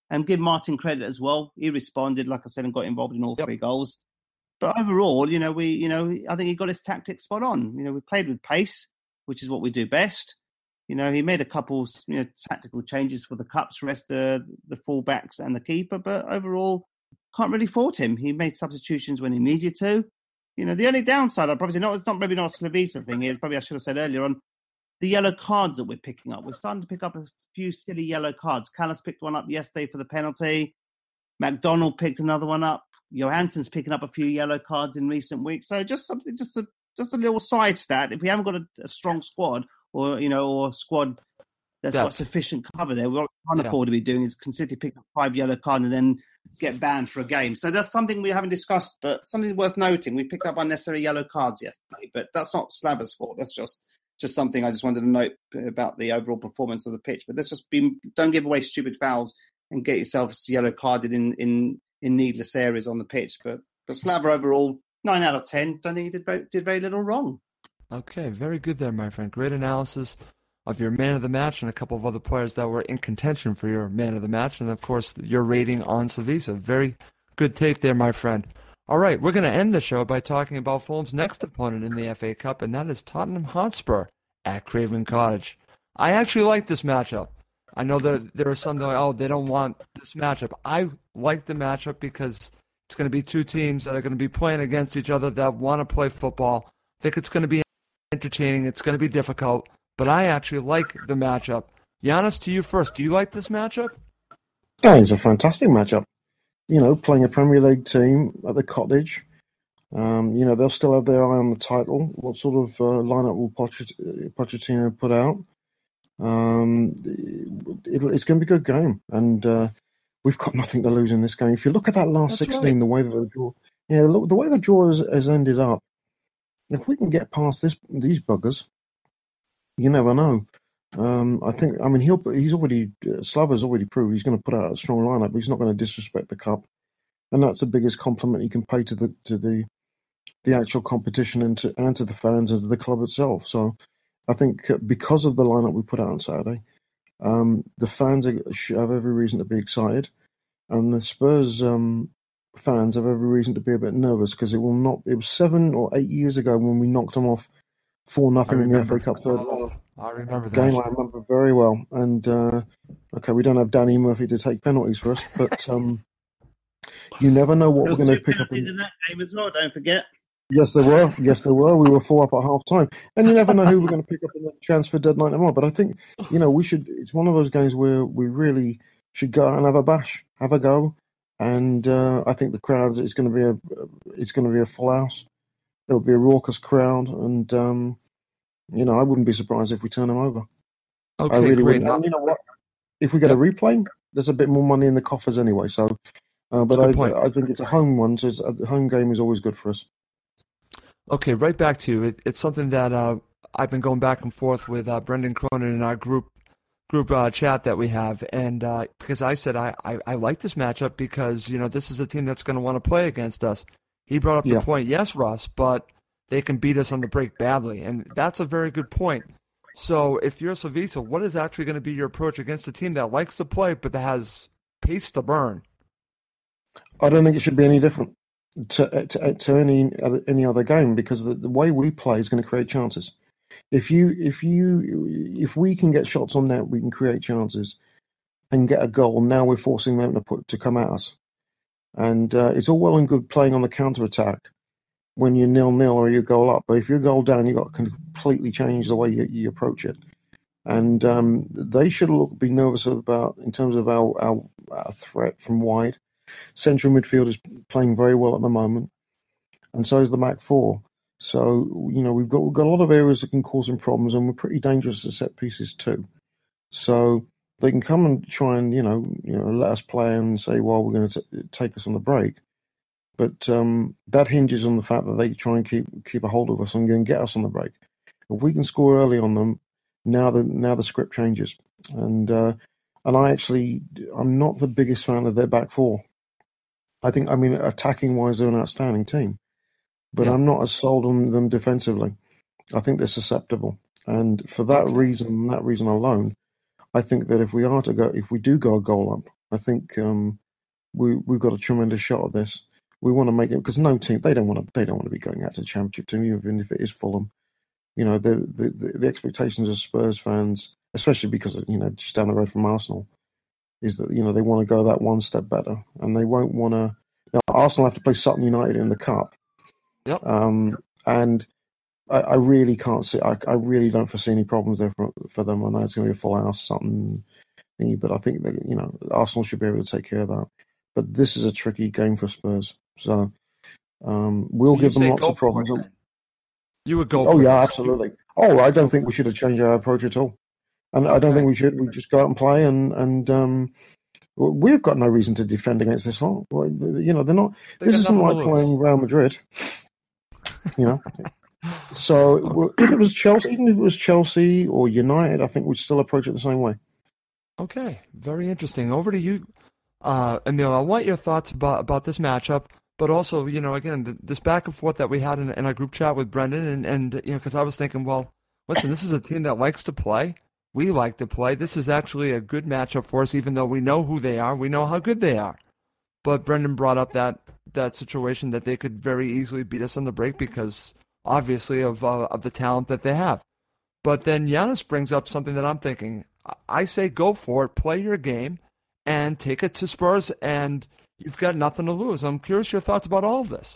and give Martin credit as well. He responded, like I said, and got involved in all three goals. But overall, I think he got his tactics spot on. We played with pace, which is what we do best. He made a couple, tactical changes for the cups, rest the fullbacks and the keeper. But overall, can't really fault him. He made substitutions when he needed to. The only downside, it's not maybe not a Slavisa thing, is probably I should have said earlier on, the yellow cards that we're picking up. We're starting to pick up a few silly yellow cards. Callas picked one up yesterday for the penalty. McDonald picked another one up. Johansson's picking up a few yellow cards in recent weeks. So just a little side stat. If we haven't got a strong squad or a squad that's got sufficient cover there, what we can't afford to be doing is consistently pick up 5 yellow cards and then get banned for a game. So that's something we haven't discussed, but something worth noting. We picked up unnecessary yellow cards yesterday, but that's not Slava's fault. That's just something I just wanted to note about the overall performance of the pitch. But don't give away stupid fouls and get yourselves yellow carded in needless areas on the pitch. But Slava overall, 9 out of 10. Don't think he did very little wrong. Okay, very good there, my friend. Great analysis of your man of the match and a couple of other players that were in contention for your man of the match. And, of course, your rating on Slavisa. Very good take there, my friend. All right, we're going to end the show by talking about Fulham's next opponent in the FA Cup, and that is Tottenham Hotspur at Craven Cottage. I actually like this matchup. I know that there are some that they don't want this matchup. I like the matchup because it's going to be two teams that are going to be playing against each other that want to play football. I think it's going to be entertaining. It's going to be difficult, but I actually like the matchup. Giannis, to you first. Do you like this matchup? Oh, it's a fantastic matchup. Playing a Premier League team at the Cottage. They'll still have their eye on the title. What sort of lineup will Pochettino put out? It's going to be a good game, and we've got nothing to lose in this game. If you look at that last 16, right. The way that the draw, the way the draw has ended up. If we can get past these buggers, you never know. Slava's already proved he's going to put out a strong lineup, but he's not going to disrespect the cup, and that's the biggest compliment he can pay to the actual competition and to the fans and to the club itself. So, I think because of the lineup we put out on Saturday, the fans have every reason to be excited, and the Spurs fans have every reason to be a bit nervous because it was 7 or 8 years ago when we knocked them off 4-0 in the FA Cup third round. I remember that game. I remember very well. And we don't have Danny Murphy to take penalties for us, but you never know what we're going to pick up in that game as well. Don't forget. Yes, there were. We were 4 up at half time, and you never know who we're going to pick up in the transfer deadline tomorrow. But I think we should. It's one of those games where we really should go out and have a bash, have a go, and I think the crowd is going to be a full house. It'll be a raucous crowd, and I wouldn't be surprised if we turn them over. Okay, I really great. wouldn't. And you know what? If we get a replay, there's a bit more money in the coffers anyway. So, but I think it's a home one, so the home game is always good for us. Okay, right back to you. It's something that I've been going back and forth with Brendan Cronin in our group chat that we have, and because I said I like this matchup because this is a team that's going to want to play against us. He brought up the point, yes, Russ, but they can beat us on the break badly, and that's a very good point. So if you're Slavisa, what is actually going to be your approach against a team that likes to play but that has pace to burn? I don't think it should be any different to any other game because the way we play is going to create chances. If we can get shots on net, we can create chances and get a goal. Now we're forcing them to come at us, and it's all well and good playing on the counter attack when you're 0-0 or you're goal up. But if you're goal down, you've got to completely change the way you approach it. And they should be nervous about in terms of our threat from wide. Central midfield is playing very well at the moment, and so is the back four. So we've got a lot of areas that can cause some problems, and we're pretty dangerous at set pieces too. So they can come and try and let us play and say, "Well, we're going to take us on the break," but that hinges on the fact that they try and keep a hold of us and go and get us on the break. If we can score early on them, now the script changes, and I'm not the biggest fan of their back four. Attacking wise, they're an outstanding team, but I'm not as sold on them defensively. I think they're susceptible, and for that reason alone, I think that if we do go a goal up, I think we've got a tremendous shot at this. We want to make it because no team they don't want to be going out to the Championship team, even if it is Fulham. You know, the expectations of Spurs fans, especially because just down the road from Arsenal, is that they want to go that one step better, and they won't want to. Arsenal have to play Sutton United in the cup. Yep. And I really can't see. I really don't foresee any problems there for them. I know it's going to be a full house Sutton thingy, but I think that Arsenal should be able to take care of that. But this is a tricky game for Spurs, so we'll give them lots of problems. You would go. Oh yeah, absolutely. Oh, I don't think we should have changed our approach at all, and I don't think we should. We just go out and play, and we've got no reason to defend against this lot. They're not. This isn't like playing Real Madrid. So if it was Chelsea, even if it was Chelsea or United, I think we'd still approach it the same way. Okay, very interesting. Over to you, Emil. I want your thoughts about this matchup, but also, again, this back and forth that we had in our group chat with Brendan, and because I was thinking, well, listen, this is a team that likes to play. We like to play. This is actually a good matchup for us, even though we know who they are. We know how good they are. But Brendan brought up that situation that they could very easily beat us on the break because, obviously, of the talent that they have. But then Giannis brings up something that I'm thinking. I say go for it, play your game, and take it to Spurs, and you've got nothing to lose. I'm curious your thoughts about all of this.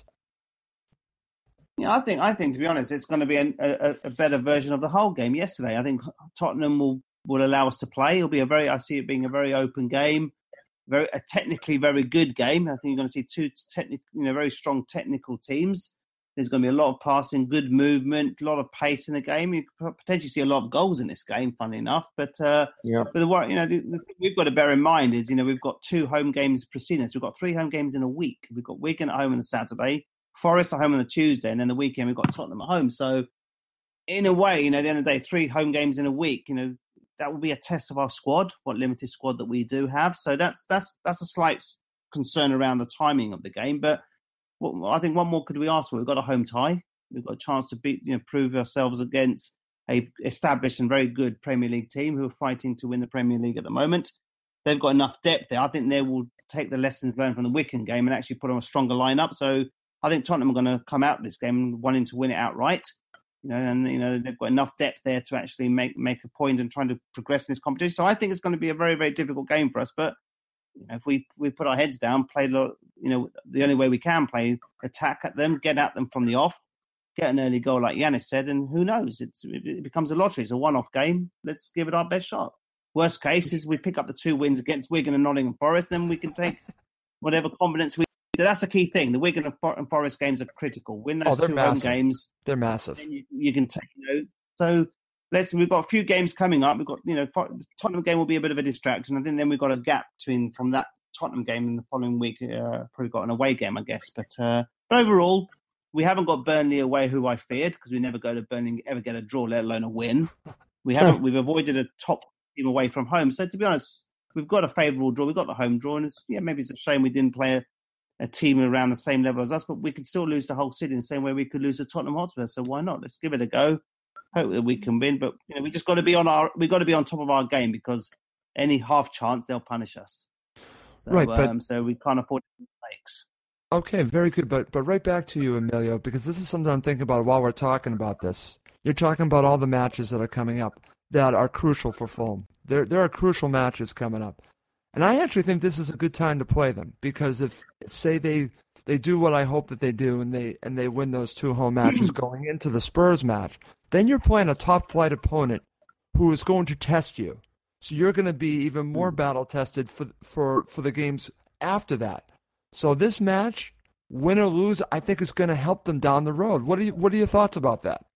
Yeah, I think to be honest, it's going to be a better version of the whole game yesterday. I think Tottenham will allow us to play. I see it being a very open game, a technically very good game. I think you're going to see two very strong technical teams. There's going to be a lot of passing, good movement, a lot of pace in the game. You could potentially see a lot of goals in this game, funnily enough. But the thing we've got to bear in mind is, we've got 2 home games preceding us. We've got 3 home games in a week. We've got Wigan at home on the Saturday, Forest at home on the Tuesday, and then the weekend we've got Tottenham at home. So, in a way, at the end of the day, 3 home games in a week, that will be a test of our squad, what limited squad that we do have. So that's a slight concern around the timing of the game. But I think what more could we ask for? We've got a home tie. We've got a chance to prove ourselves against a established and very good Premier League team who are fighting to win the Premier League at the moment. They've got enough depth there. I think they will take the lessons learned from the Wigan game and actually put on a stronger lineup. So I think Tottenham are going to come out this game wanting to win it outright. They've got enough depth there to actually make a point and trying to progress in this competition. So I think it's going to be a very, very difficult game for us. But if we put our heads down, play the only way we can play, attack at them, get at them from the off, get an early goal like Giannis said, and who knows? It becomes a lottery. It's a one-off game. Let's give it our best shot. Worst case is we pick up the 2 wins against Wigan and Nottingham Forest, then we can take whatever confidence we. That's the key thing. The Wigan and Forest games are critical. Win those 2 home games. They're massive. You can take. So we've got a few games coming up. We've got the Tottenham game will be a bit of a distraction. I think then we've got a gap from that Tottenham game in the following week. Probably got an away game, I guess. But overall, we haven't got Burnley away, who I feared, because we never go to Burnley ever get a draw, let alone a win. We've avoided a top team away from home. So to be honest, we've got a favourable draw. We've got the home draw, and maybe it's a shame we didn't play a team around the same level as us, but we could still lose the whole city in the same way we could lose to Tottenham Hotspur. So why not? Let's give it a go. Hope that we can win, but we just got to be on top of our game, because any half chance they'll punish us. So, right, so we can't afford mistakes. Okay, very good. But right back to you, Emilio, because this is something I'm thinking about while we're talking about this. You're talking about all the matches that are coming up that are crucial for Fulham. There are crucial matches coming up. And I actually think this is a good time to play them, because if, say, they do what I hope that they do and they win those 2 home matches going into the Spurs match, then you're playing a top-flight opponent who is going to test you. So you're going to be even more battle-tested for the games after that. So this match, win or lose, I think is going to help them down the road. What are your thoughts about that?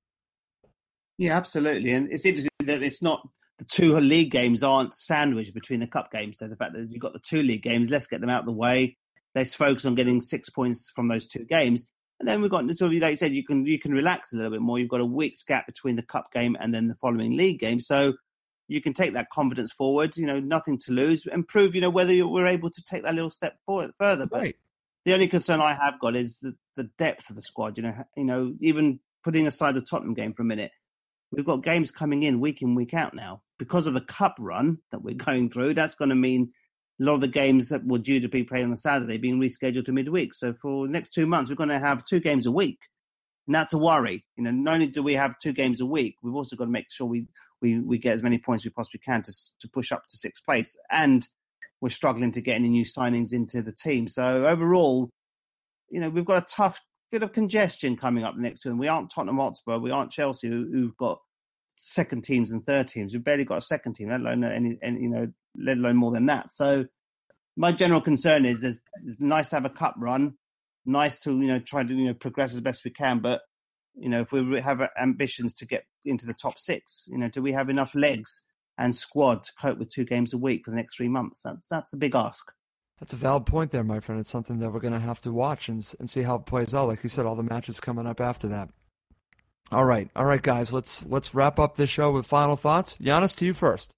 Yeah, absolutely. And it's interesting that it's not the 2 league games aren't sandwiched between the cup games. So the fact that you've got the 2 league games, let's get them out of the way. Let's focus on getting 6 points from those 2 games. And then we've got, sort of, like you said, you can relax a little bit more. You've got a week's gap between the cup game and then the following league game. So you can take that confidence forward, nothing to lose, and prove, whether we're able to take that little step forward further. But right. The only concern I have got is the depth of the squad. Even putting aside the Tottenham game for a minute, we've got games coming in week out now. Because of the cup run that we're going through, that's going to mean a lot of the games that were due to be played on a Saturday being rescheduled to midweek. So for the next 2 months, we're going to have 2 games a week. And that's a worry. Not only do we have 2 games a week, we've also got to make sure we get as many points as we possibly can to push up to 6th place. And we're struggling to get any new signings into the team. So overall, we've got a tough bit of congestion coming up the next 2. And we aren't Tottenham Hotspur, we aren't Chelsea, who've got second teams and third teams. We've barely got a second team, let alone more than that. So my general concern is it's nice to have a cup run, nice to try to progress as best we can, but if we have ambitions to get into the top 6, do we have enough legs and squad to cope with 2 games a week for the next 3 months? That's a big ask. That's a valid point there, my friend. It's something that we're going to have to watch and see how it plays out. Like you said, all the matches coming up after that. All right, guys. Let's wrap up this show with final thoughts. Giannis, to you first.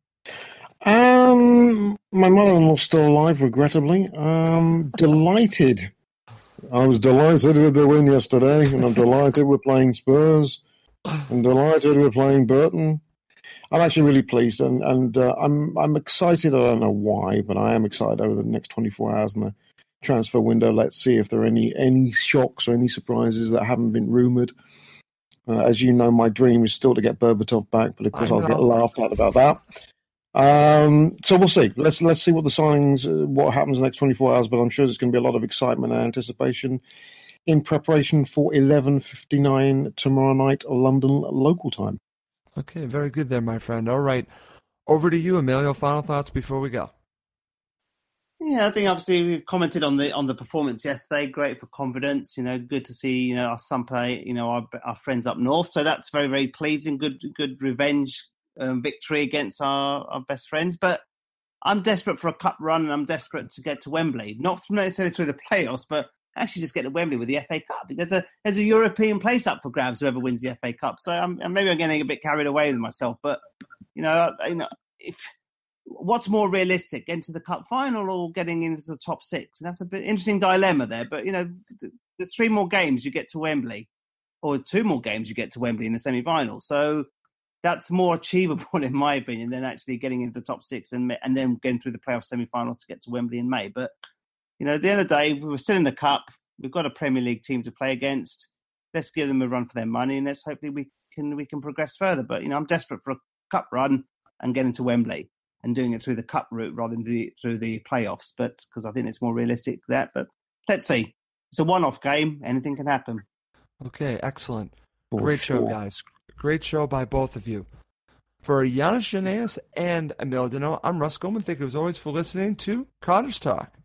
My mother-in-law's still alive, regrettably. Delighted. I was delighted with the win yesterday, and I'm delighted we're playing Spurs. I'm delighted we're playing Burton. I'm actually really pleased, and I'm excited. I don't know why, but I am excited over the next 24 hours in the transfer window. Let's see if there are any shocks or any surprises that haven't been rumoured. As you know, my dream is still to get Berbatov back, but of course I'll get laughed at about that. So we'll see. Let's see what the signings, what happens in the next 24 hours. But I'm sure there's going to be a lot of excitement and anticipation in preparation for 11:59 tomorrow night, London local time. Okay, very good there, my friend. All right, over to you, Emilio. Final thoughts before we go. Yeah, I think obviously we've commented on the performance yesterday. Great for confidence. Good to see our Sampe, our friends up north. So that's very, very pleasing. Good revenge victory against our best friends. But I'm desperate for a cup run, and I'm desperate to get to Wembley. Not necessarily through the playoffs, but actually just get to Wembley with the FA Cup. There's a European place up for grabs, whoever wins the FA Cup. So maybe I'm getting a bit carried away with myself. But if what's more realistic, getting to the cup final or getting into the top 6? And that's a bit interesting dilemma there. But the 3 more games you get to Wembley, or 2 more games you get to Wembley in the semi-final. So that's more achievable, in my opinion, than actually getting into the top 6 and then getting through the playoff semi-finals to get to Wembley in May. But at the end of the day, we're still in the cup. We've got a Premier League team to play against. Let's give them a run for their money, and let's hopefully we can progress further. But I'm desperate for a cup run and getting to Wembley and doing it through the cup route rather than through the playoffs. But because I think it's more realistic that. But let's see. It's a one-off game. Anything can happen. Okay, excellent. Great show, guys. Great show by both of you. For Giannis Janaeus and Emil Dino, I'm Russ Goldman. Thank you as always for listening to Cottage Talk.